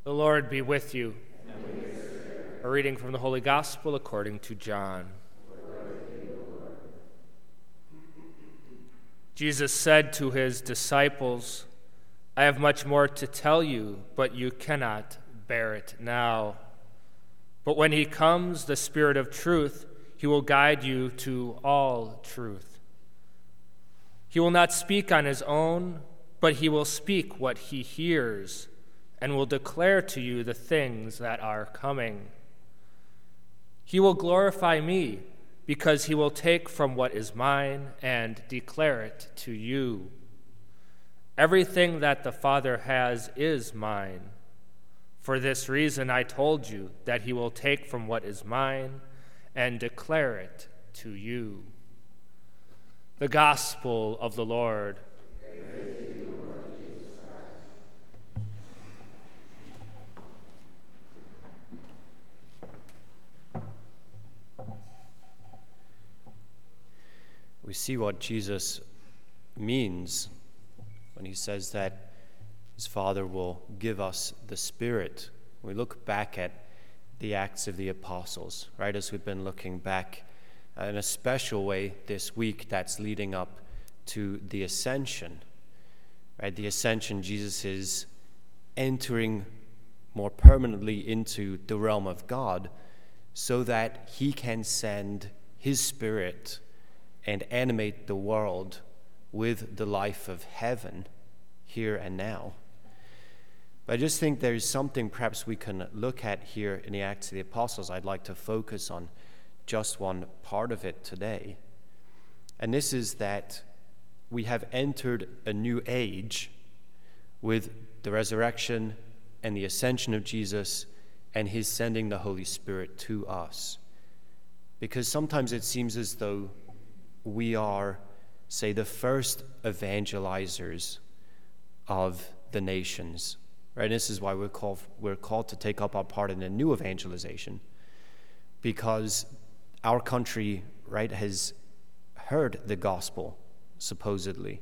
The Lord be with you. A reading from the Holy Gospel according to John. Jesus said to his disciples, "I have much more to tell you, but you cannot bear it now. But when he comes, the Spirit of truth, he will guide you to all truth. He will not speak on his own, but he will speak what he hears and will declare to you the things that are coming. He will glorify me, because he will take from what is mine and declare it to you. Everything that the Father has is mine. For this reason I told you that he will take from what is mine and declare it to you." The Gospel of the Lord. We see what Jesus means when he says that his Father will give us the Spirit. We look back at the Acts of the Apostles, right, as we've been looking back in a special way this week that's leading up to the Ascension. Right, the Ascension, Jesus is entering more permanently into the realm of God so that he can send his Spirit and animate the world with the life of heaven here and now. But I just think there's something perhaps we can look at here in the Acts of the Apostles. I'd like to focus on just one part of it today. And this is that we have entered a new age with the resurrection and the ascension of Jesus and his sending the Holy Spirit to us. Because sometimes it seems as though we are, say, the first evangelizers of the nations. Right? This is why we're called to take up our part in a new evangelization, because our country, right, has heard the gospel, supposedly,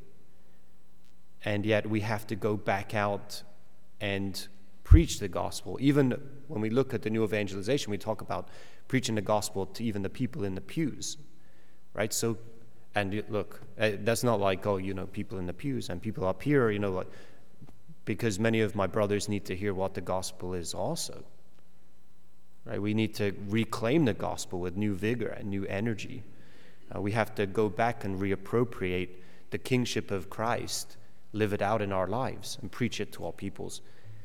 and yet we have to go back out and preach the gospel. Even when we look at the new evangelization, we talk about preaching the gospel to even the people in the pews, right? So, and look, that's not like, people in the pews and people up here, because many of my brothers need to hear what the gospel is also. Right? We need to reclaim the gospel with new vigor and new energy. We have to go back and reappropriate the kingship of Christ, live it out in our lives, and preach it to all peoples.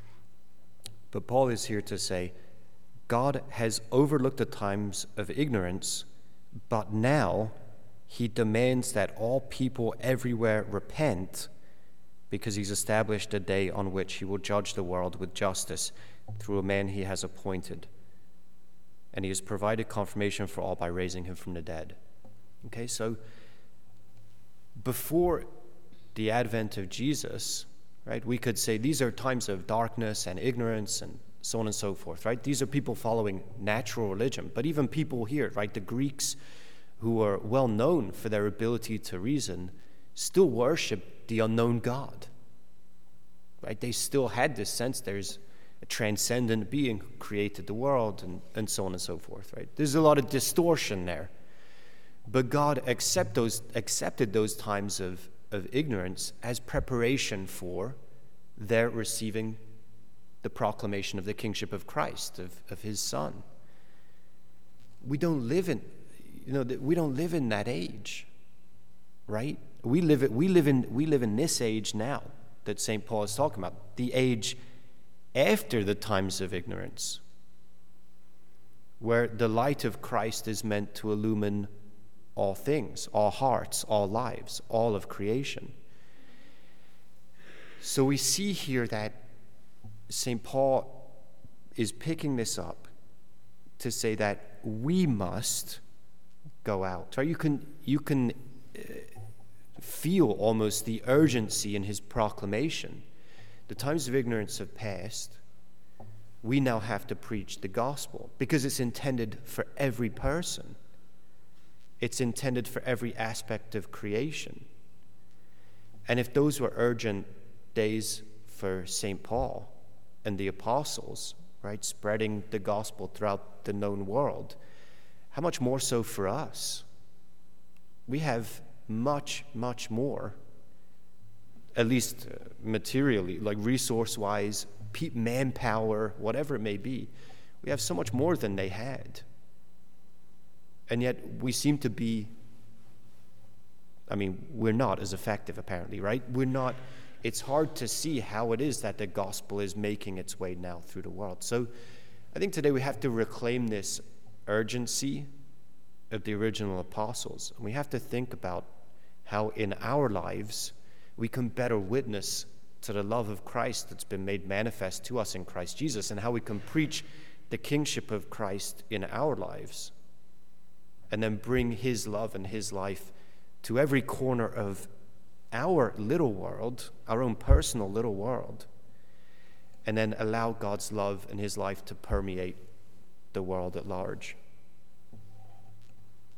But Paul is here to say, God has overlooked the times of ignorance, but now he demands that all people everywhere repent, because he's established a day on which he will judge the world with justice through a man he has appointed. And he has provided confirmation for all by raising him from the dead. Okay, so before the advent of Jesus, right, we could say these are times of darkness and ignorance and so on and so forth, right? These are people following natural religion. But even people here, right, the Greeks, who are well known for their ability to reason, still worship the unknown God. Right? They still had this sense there's a transcendent being who created the world and so on and so forth. Right? There's a lot of distortion there. But God accepted those times of ignorance as preparation for their receiving the proclamation of the kingship of Christ, of his Son. We don't live in that age, right? We live in this age now that St. Paul is talking about, the age after the times of ignorance, where the light of Christ is meant to illumine all things, all hearts, all lives, all of creation. So we see here that St. Paul is picking this up to say that we must go out. Right? You can feel almost the urgency in his proclamation. The times of ignorance have passed. We now have to preach the gospel because it's intended for every person. It's intended for every aspect of creation. And if those were urgent days for St. Paul, and the apostles, right, spreading the gospel throughout the known world, how much more so for us? We have much, much more, at least materially, like resource-wise, manpower, whatever it may be. We have so much more than they had. And yet we seem to be, we're not as effective apparently, right? It's hard to see how it is that the gospel is making its way now through the world. So I think today we have to reclaim this urgency of the original apostles. And we have to think about how in our lives we can better witness to the love of Christ that's been made manifest to us in Christ Jesus, and how we can preach the kingship of Christ in our lives, and then bring his love and his life to every corner of our little world, our own personal little world, and then allow God's love and his life to permeate the world at large.